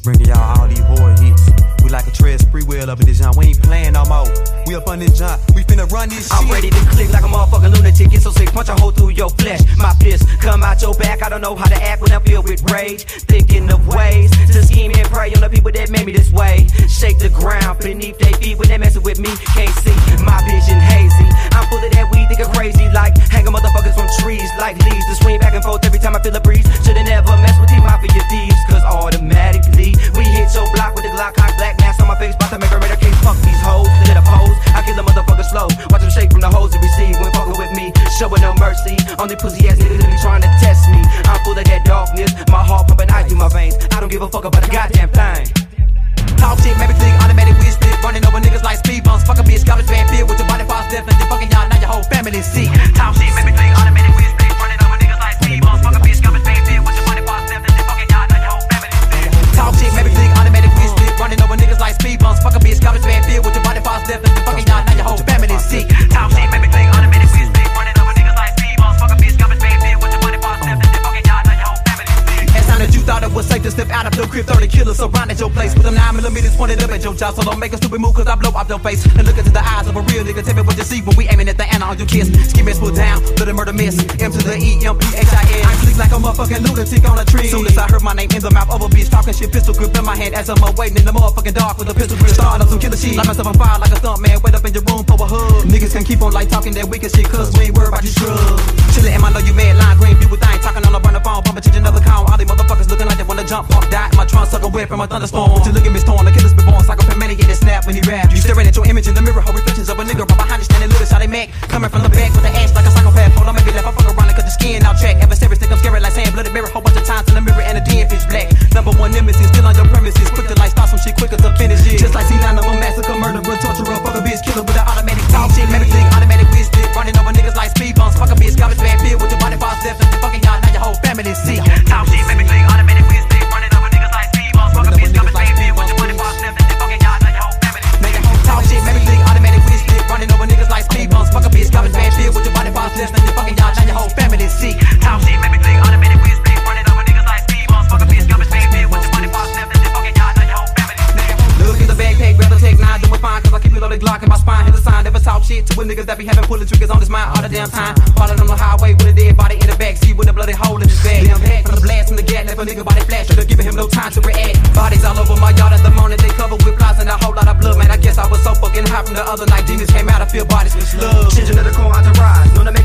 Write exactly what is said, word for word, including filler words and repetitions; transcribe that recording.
Bringing y'all all these horror hits. We like a tread spree wheel up in this joint. We ain't playing no more. We up on this joint. We finna run this shit. I'm ready to click like a motherfucking lunatic. Get so sick, punch a hole through your flesh. My fist come out your back. I don't know how to act when I'm filled with rage. Thinking of ways to scheme and prey on the people that made me this way. Shake the ground beneath their feet when they messing with me. Can't see my vision hazy. I'm full of that weed, thinking crazy like hanging motherfuckers from trees like leaves. To swing back and forth every time I feel a breeze. Should've never messed with these mafia thieves, cause automatically we hit your block with the Glock cock, black mask on my face, bout to make a murder case. Fuck these hoes, let a pose. I kill a motherfucker slow. Watch them shake from the hoes they receive when fucking with me. Showing no mercy on the pussy ass niggas that be trying to test me. I'm full of that darkness, my heart pumping ice through my veins. I don't give a fuck about a goddamn thing. Talk shit, maybe click, automatic wish split. Running over niggas like speed bumps. Fuck a bitch, garbage bad feel with your body parts definitely fucking y'all, now your whole family sick. Talk shit, maybe click, automatic wish split. Running over niggas like speed bumps. Fuck a bitch, garbage bad feel with your body parts definitely fucking y'all, now your whole family sick. Talk shit, maybe click, automatic wish split. Running over niggas like speed bumps. Fuck a bitch, garbage bad feel with your body parts definitely fucking y'all, now your whole family sick. Talk shit, maybe click, automatic wish split. Running over niggas like speed bumps. Fuck a bitch, garbage bad feel with your body parts definitely fucking y'all, now your whole family sick. Last time that you thought it was safe to step out of your crib, thirty killers surrounded your place with them nine millimeters pointed up at your jaw. So don't make a stupid move, cause I blow off your face. And look into the eyes of a real nigga, tell me what you see when we aiming at the anna on your kiss. Skin mess put down, let the murder miss. M to the E, M P H I N. I'm sleep like a motherfucking lunatic on a tree. Soon as I heard my name in the mouth of a bitch talking shit, pistol grip in my hand as I'm waiting in the motherfucking dark with a pistol grip. Starting up some killer shit, light myself on fire like a stunt man. Wait up in your room for a hug. Niggas can keep on like talking that wicked shit, cause we ain't worried about you drugs. Chillin' and I know you mad, line green, view with thing. Talking on a burner phone, bumping to another cone. All these motherfuckers looking like they wanna jump off, die in my trunk, suck a whip from a thunderstorm. To look at me storm, the killer's been born, psychopath maniac and snap when he rap. You staring at your image in the mirror, whole reflections of a nigga right behind you standing little shot they Mac. Coming from the back with the ass like a psychopath. Hold on, maybe left, I fuck around it cause the skin out track. Ever serious, think I'm scary like sand, blooded mirror, whole bunch of times in the mirror and the D N fish black. Number one nemesis, still on your premises, quick to like start some shit quicker to finish it. Just like C nine, I'm a massacre, murderer, torturer, fuck a bitch, killer with an automatic talk shit, maybe click, automatic wish split. Running over niggas like speed bumps, fuck a bitch, garbage bad feel with your body parts definitely fucking y'all, now your whole family sick. Talk shit, maybe click, automatic wish split. Running over niggas like speed bumps, fuck a bitch, garbage bad feel with your body parts definitely fucking y'all, now your whole family sick. Talk shit, maybe click, automatic wish split. Running over niggas like speed bumps, fuck a bitch, garbage bad feel with your body parts definitely fucking y'all, now your whole family sick. Talk shit, maybe click, automatic wish split. Running over niggas like speed bumps, fuck a bitch, garbage bad feel with your body parts definitely fucking y'all, now your whole family sick. Look in the backpack, grab the tech nine, doing fine, cause I keep it on the Glock in my spine. Hit the sign, never talk shit to a niggas that be having pulling triggers on his mind all the damn time. Falling on the highway with a dead body in the back, see with a bloody hole in his bag. Damn back from the blast from the gat, left a nigga body flash, should've given him no time to react. Bodies all over my yard at the morning, they covered with flies and a whole lot of blood. Man, I guess I was so fucking high from the other night, demons came out, I feel bodies with slug. Children of the corn, I rise, known to make